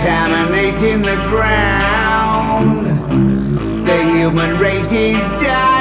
contaminating the ground. The human race is dying.